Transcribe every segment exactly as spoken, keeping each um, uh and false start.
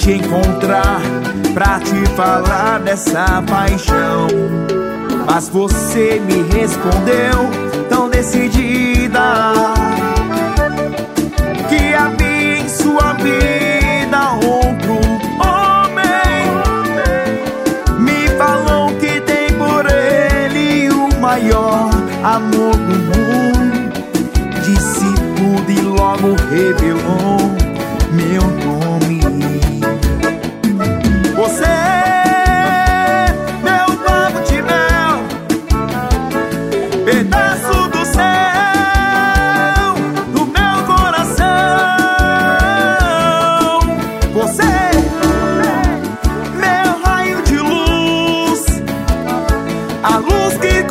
te encontrar pra te falar dessa paixão. Mas você me respondeu tão decidida que havia em sua vida outro homem. Me falou que tem por ele o maior amor do mundo. Disse tudo e logo revelou meu nome. Você, meu copo de mel, pedaço do céu, do meu coração. Você, meu raio de luz, a luz que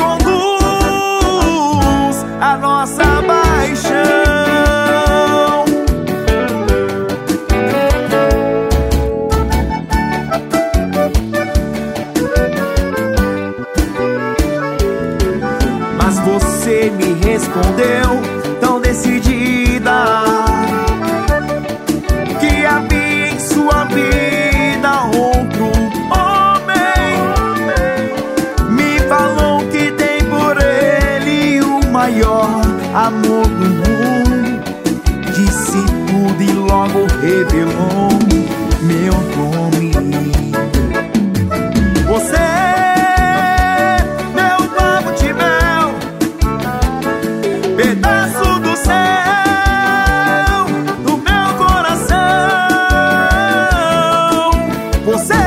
conduz a nossa paixão. Mas você me respondeu tão decidida que havia em sua vida outro homem. Me falou que tem por ele o maior amor do mundo. Disse tudo e logo revelou meu nome. Você, meu copo de mel, pedaço do céu, do meu coração. Você,